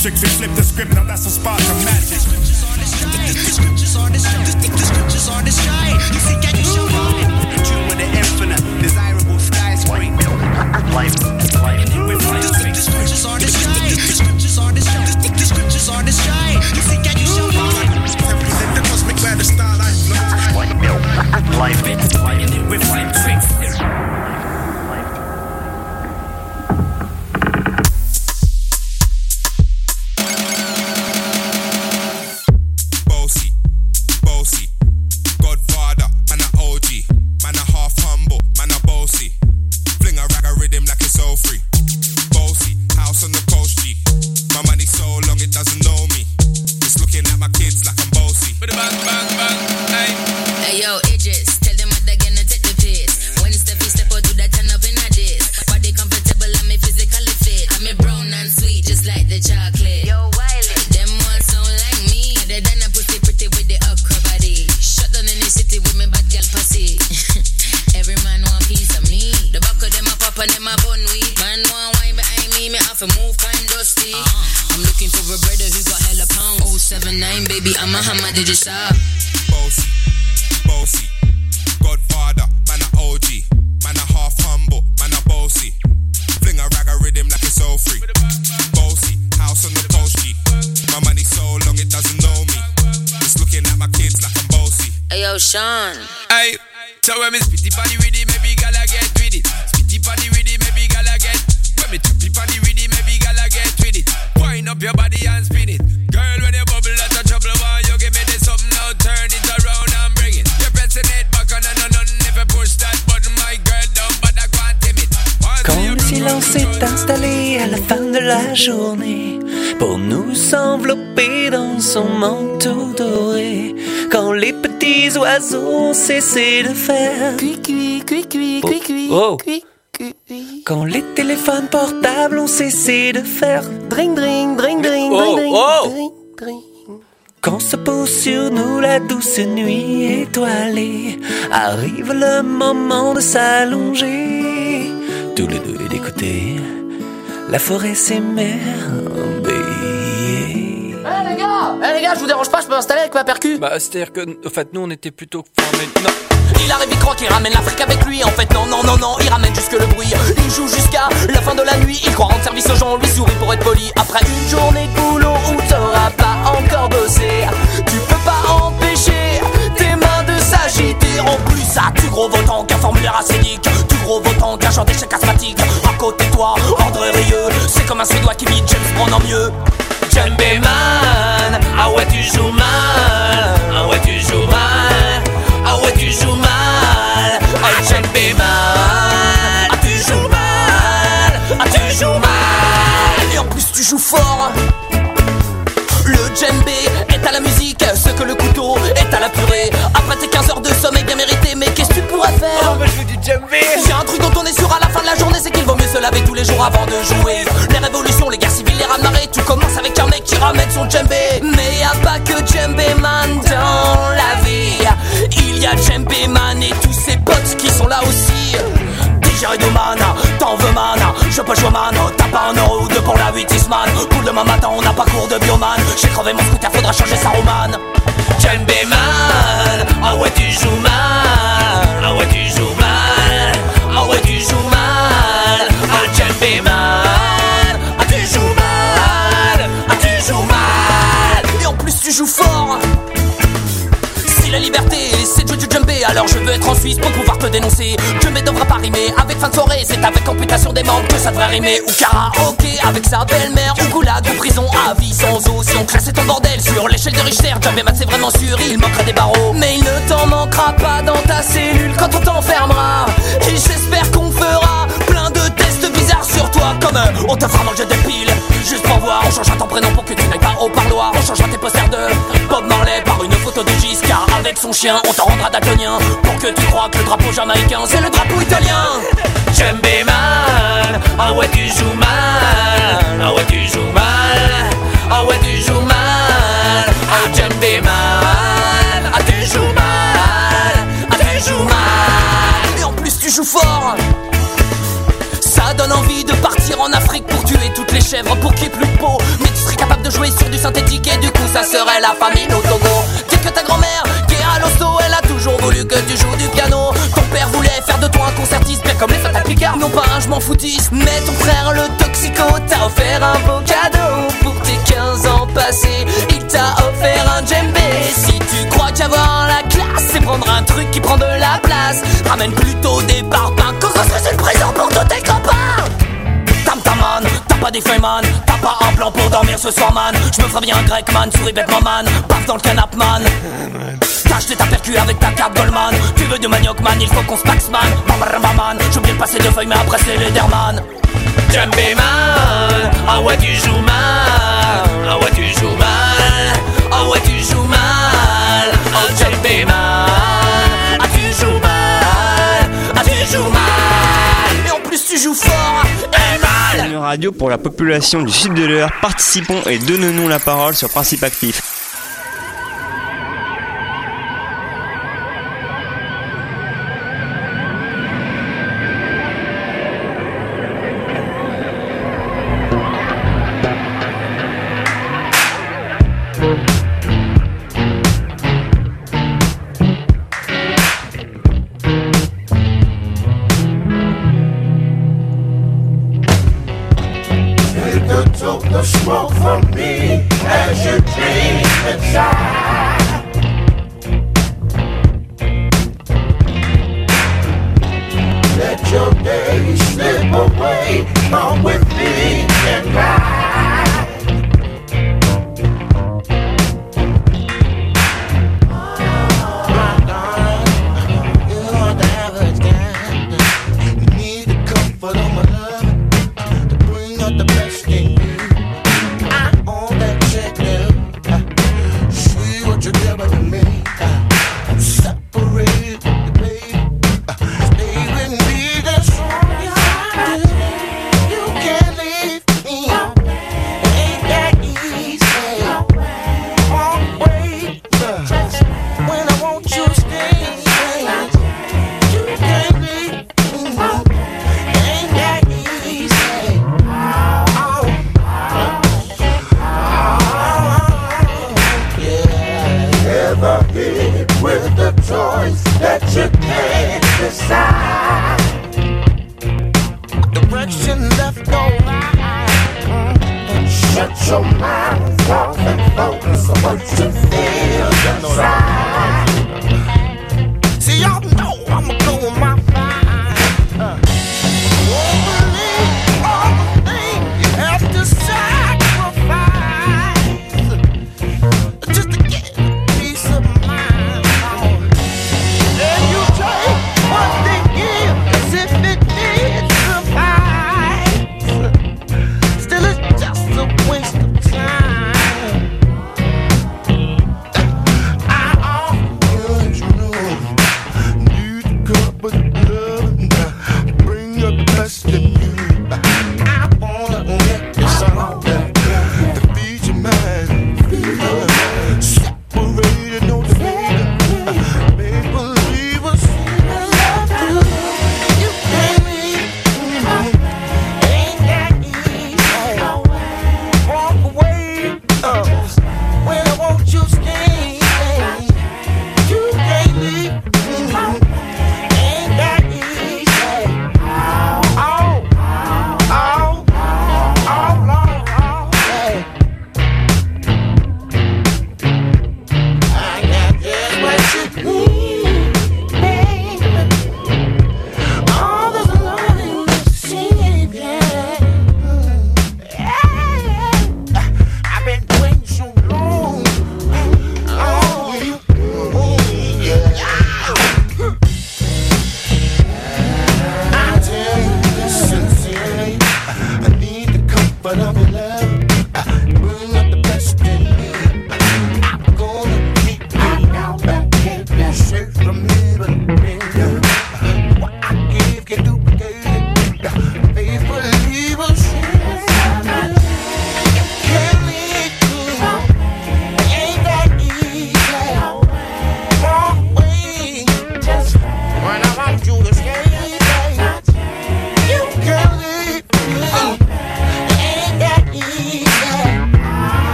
trick, we flip the script, now that's a spark of magic. The scriptures are the shine. You see, can you show me? The tune with the infinite, desirable skyscraper. Life. The scriptures are the shine. The scriptures are the shine. The scriptures are the shine. You see, can you show me? Represent the cosmic ladder style, I flow. Life. With life tricks. Sean. Hey, so when me spitty body with it, maybe gala get with it. Spitty body with it, maybe gala get. When me tappy body with it, maybe gala get with it. Wind up your body and spin it. Girl, when you bubble, that's a trouble. Why you give me this something now? Turn it around and bring it. You're pressing it back on and on. If you push that button, my girl, down, but I can't tame it. Quand le silence s'est installé à la fin de la journée, pour nous envelopper dans son manteau doré, quand les petits oiseaux ont cessé de faire cui-cui, cui-cui, cui-cui, cui-cui. Quand les téléphones portables ont cessé de faire dring, dring, dring, dring, dring, dring, dring. Quand se pose sur nous la douce nuit étoilée, arrive le moment de s'allonger, tous les deux et d'écouter la forêt s'émerveiller. Les gars, je vous dérange pas, je peux m'installer avec ma percu? Bah, c'est-à-dire que, en fait, nous on était plutôt formés. Non. Il arrive, il croque, il ramène l'Afrique avec lui. En fait, non, il ramène jusque le bruit. Il joue jusqu'à la fin de la nuit. Il croit rendre service aux gens, lui sourit pour être poli. Après une journée de boulot où t'auras pas encore bossé, tu peux pas empêcher tes mains de s'agiter. En plus, ça tue gros votant qu'un formulaire acédique. Tu gros votant qu'un genre d'échec asthmatique. À côté de toi, André Rieu, c'est comme un Suédois qui vit James Brown en mieux. Djembé man, ah ouais tu joues mal, ah ouais tu joues mal, ah ouais tu joues mal, ah Djembé man, ah tu joues mal, ah tu joues mal, et en plus tu joues fort. Le djembé est à la musique ce que le couteau est à la purée. Après tes 15 heures de sommeil bien mérité, mais qu'est-ce que tu pourrais faire? Oh bah je veux du djembé. J'ai un truc dont on est sûr à la fin de la journée, c'est qu'il vaut mieux se laver tous les jours avant de jouer. Les révolutions, les guerres civiles, les rats de marée, tout commence avec un mec qui ramène son djembé. Mais y a pas que djembé man dans la vie, il y a djembé man et tous ses potes qui sont là aussi. DJ man, t'en veux man, je peux jouer man, t'as pas 1 euro ou 2 pour la 8 man. Cool demain matin, on n'a pas cours de bioman. J'ai crevé mon scooter, faudra changer sa romane. Djembé man, ah ouais tu joues mal, ah ouais tu joues mal, ah ouais tu joues mal, ah djembé man, ah tu joues mal, ah tu joues mal, et en plus tu joues fort. Si la liberté c'est de jouer du djembé, alors je veux être en Suisse pour pouvoir te dénoncer. Djembé devra pas rimer avec fin de soirée, c'est avec amputation des membres que ça devrait rimer. Ou karaoké avec sa belle-mère, ou goulag ou prison à vie sans eau. Si on classait ton bordel sur l'échelle de Richter, Djembé man c'est vraiment sûr, il manquera des barreaux. Mais il ne t'en manquera pas dans ta cellule quand on t'enfermera. Et j'espère qu'on fera plein de tests bizarres sur toi, comme on te fera manger des piles juste pour voir. On changera ton prénom pour que tu n'ailles pas au parloir. On changera tes posters de Bob Marley par une photo de Giscard avec son chien. On t'en rendra daltonien pour que tu crois que le drapeau jamaïcain c'est le drapeau italien. Djembé man, ah ouais tu joues mal, ah ouais tu joues mal, ah ouais tu joues mal, ah djembé man, ah tu joues mal, ah tu joues mal, et en plus tu joues fort. Ça donne envie de partir en Afrique pour tuer toute toutes les chèvres pour qu'il y ait plus de peau. Mais tu serais capable de jouer sur du synthétique et du coup ça serait la famine au Togo. Dire que ta grand-mère qui est à l'hosto, elle a toujours voulu que tu joues du piano. Ton père voulait faire de toi un concertiste, bien comme les Fata Picard. Non pas un je m'en foutiste, mais ton frère le toxico t'a offert un beau cadeau. Pour tes 15 ans passés, il t'a offert un djembé. Si tu crois qu'avoir la classe c'est prendre un truc qui prend de la place, ramène plutôt des parpaings. Coco c'est le présent pour tous tes copains. Tam man, t'as pas des feuilles man, t'as pas un plan pour dormir ce soir man. Je me ferais bien un grec man, souris bêtement man, paf dans le canap man. T'as acheté ta percu avec ta carte Goldman. Tu veux du manioc man, il faut qu'on se paxe man. Man, j'ai oublié de passer 2 feuilles mais après c'est les derman. Djembé man, ah ouais tu joues mal, ah ouais tu joues mal, ah ouais tu joues mal. Oh djembé man, ah tu joues mal, ah tu joues mal. Et en plus tu joues fort et mal. Une radio pour la population du sud de l'Eure. Participons et donnons-nous la parole sur Principe Actif. The smoke from me as you dream inside. Let your days slip away. Come with me and ride. My darling, you are the average guy. You need the comfort of my love to bring out the best in you. With the choice that you can't decide, direction left or right. Shut your mouth off and focus on what you feel inside. See, y'all know I'ma go with my mind. Won't believe all the things you have to sacrifice just to get a piece of mind.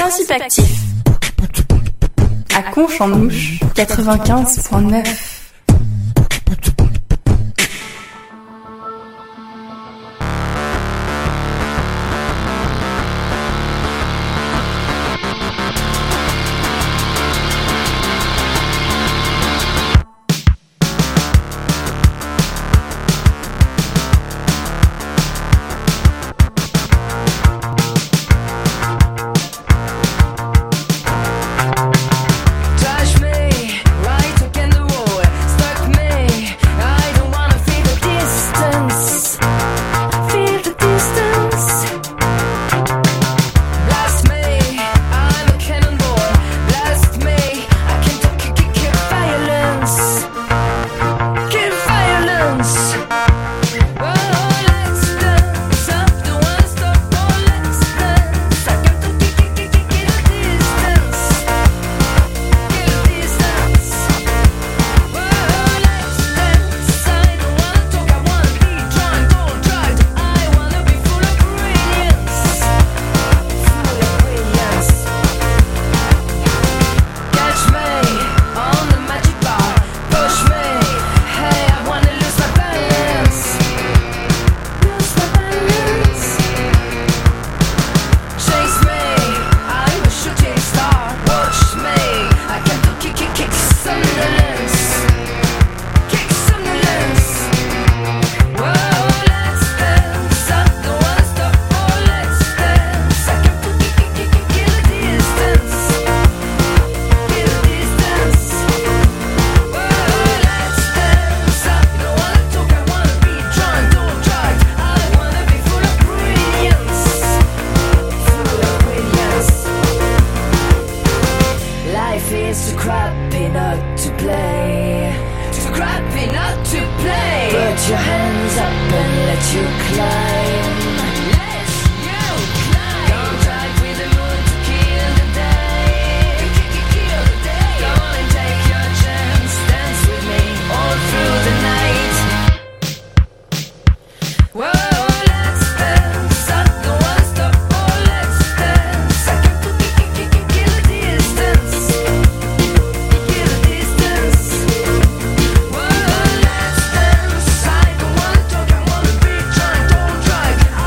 Principe actif. À Conche-en-Ouche, 95.9. Touch me right against the wall. Stuck me. I don't wanna feel the distance. Feel the distance. Blast me. I'm a cannonball. Blast me. I can kill violence. Kill violence. Oh, let's dance. I don't wanna stop. Oh, let's dance. I got to kill the distance. Kill the distance. Oh, let's dance. I don't wanna talk. I wanna be drunk. Don't drive. I wanna be full of brilliance. Full of brilliance. Catch me on the magic bar. Push me. Hey, I wanna lose my balance. Lose my balance. Chase me. I'm a shooting star. Watch me. I can kick somnolence. Kick somnolence. Whoa, let's dance. I don't wanna stop. Oh, let's dance. I can kill the distance. Kill the distance. Whoa, let's dance. I don't wanna talk. I wanna be drunk. Don't drive. I wanna be full of brilliance. Full of brilliance. Life is too crappy not to play. Too crappy not to play. Put your hands up and let you climb. Let you climb. Don't drive with the moon to kill the day. Kill the day. Come on and take your chance. Dance with me all through the night. Whoa, let's dance. I don't wanna stop. Oh, let's dance. I can kill the distance. Kill the distance. Whoa, let's dance. I don't wanna talk. I wanna be drunk. Don't drive. I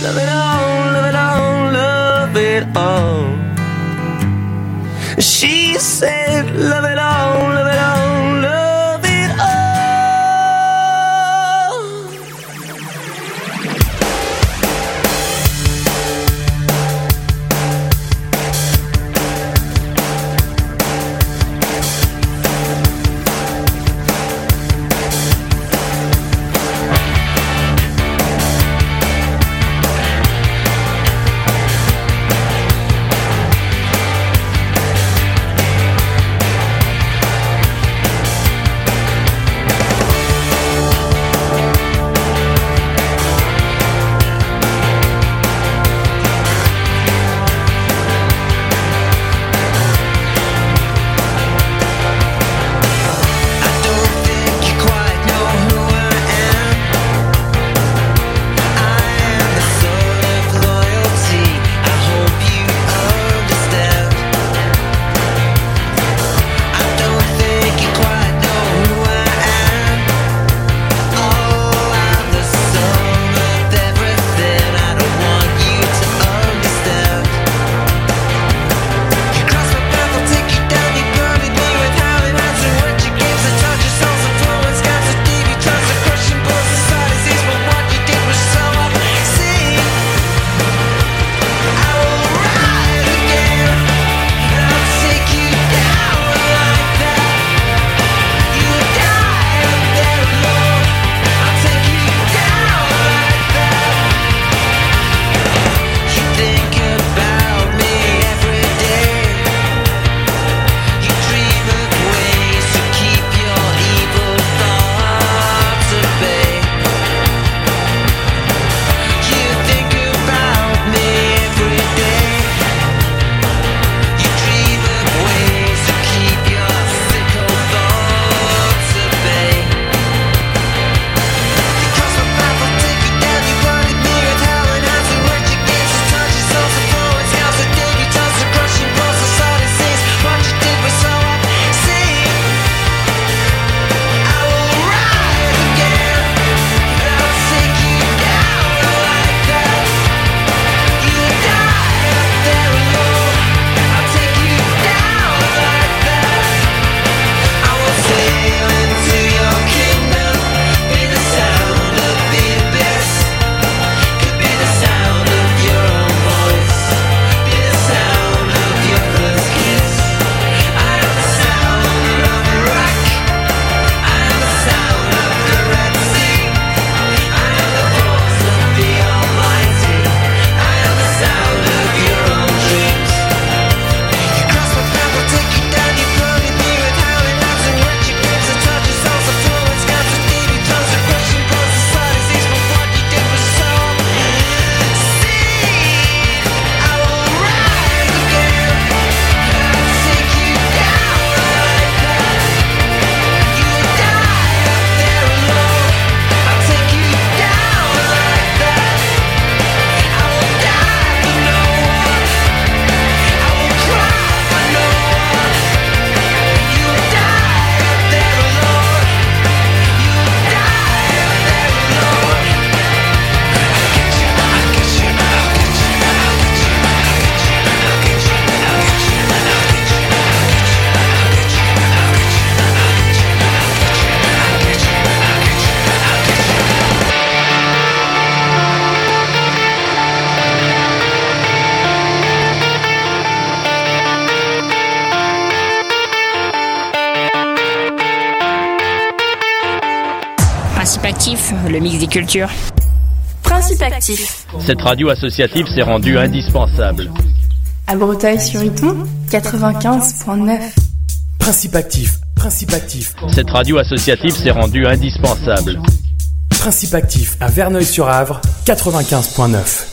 love it all, love it all, love it all. She said, love it all, love it all, love it all. Principe actif, le mix des cultures. Principe actif. Cette radio associative s'est rendue indispensable. À Breteuil-sur-Iton, 95.9. Principe actif, principe actif. Cette radio associative s'est rendue indispensable. Principe actif à Verneuil-sur-Avre, 95.9.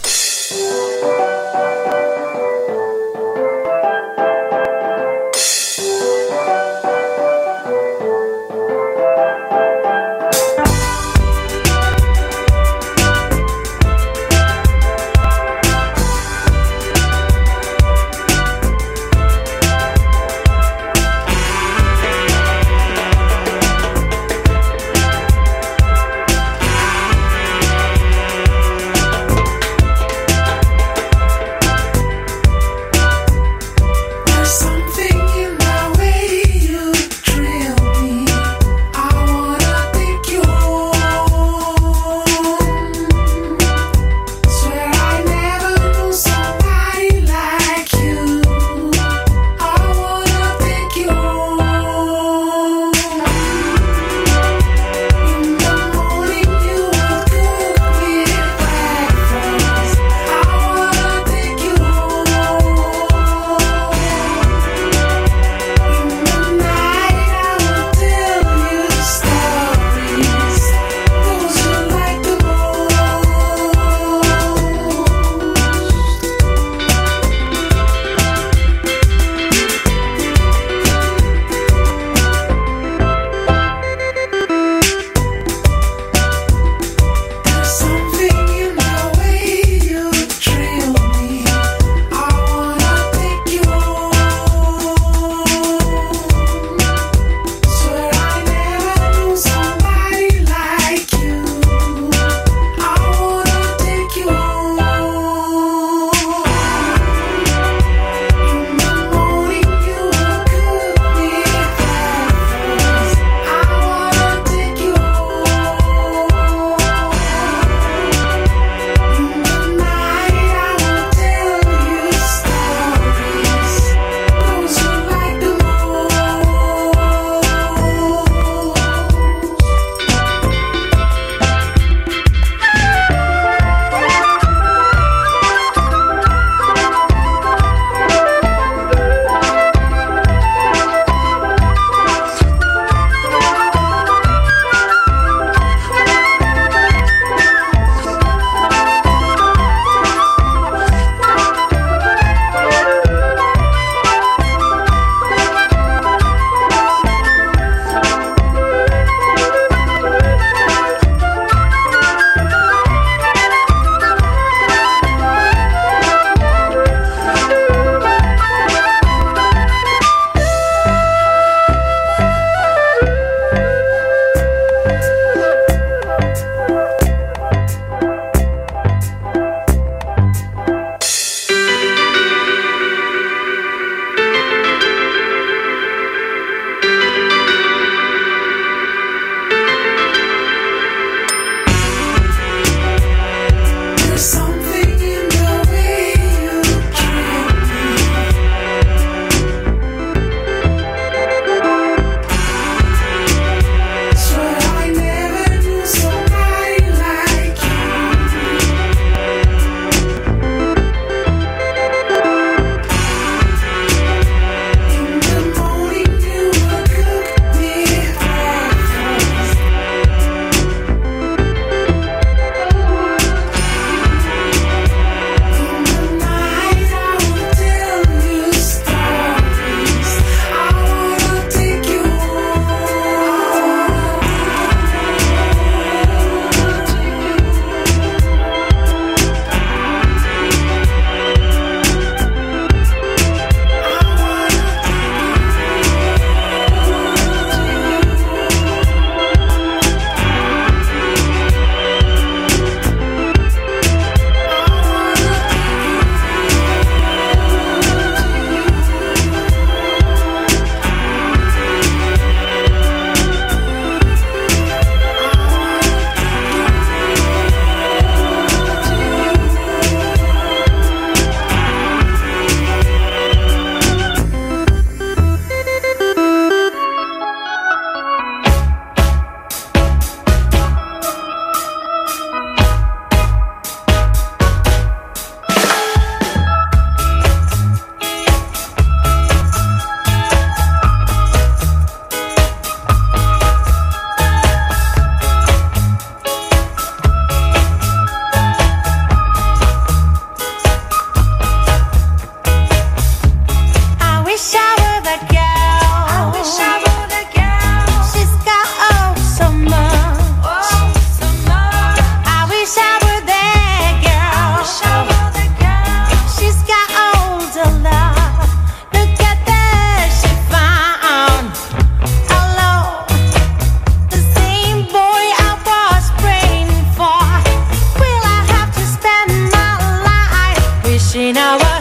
washing our